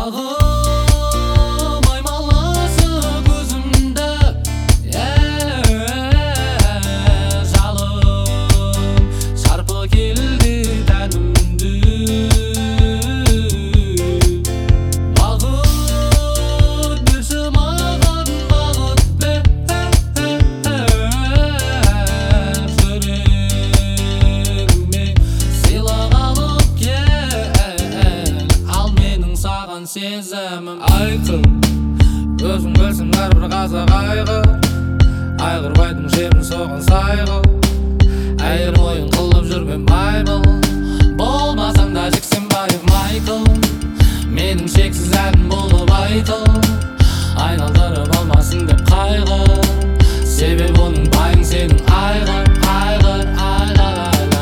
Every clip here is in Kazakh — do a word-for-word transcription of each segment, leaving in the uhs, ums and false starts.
Бағым аймаласы көзімді, жалын шарпы келді тәнімді. Бағыт берші маған, бағыт бер, жүрегіме сыйлық алып кел, ал менің саған сезімім айқын. Өзің білсің әрбір қазақ айғыр, айғырбайдың жерін соған сайғыл. Әйел ойын қылып жүрме майбыл, болмасаң да жексенбаев Майкл. Менің шексіз әнім болып айтыл, айналдырып алмасын деп қайғы. Себебі оның байың сенің айғыр, айғыр, айғыр,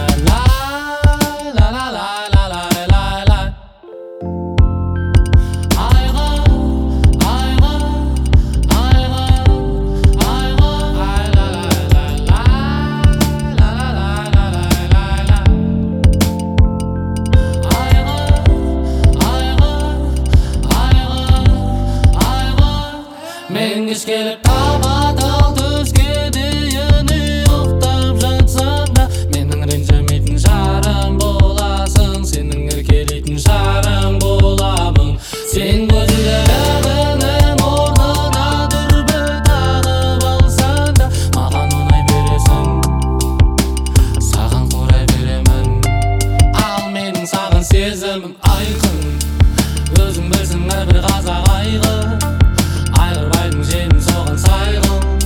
мен кеш келіп тапа-тал түске дейін ұйықтап жатсам да, менің ренжімейтін жарым боласың, сенің еркелейтін жарым боламын. Сен көзілдірігінің орнына дүрбі тағып алсаң да, маған ұнай бересің, саған құрай беремін, ал менің саған сезімім айқын. Өзің білсің әрбір қазақ айғыр, айғырбайдың жерін соған сайғыл.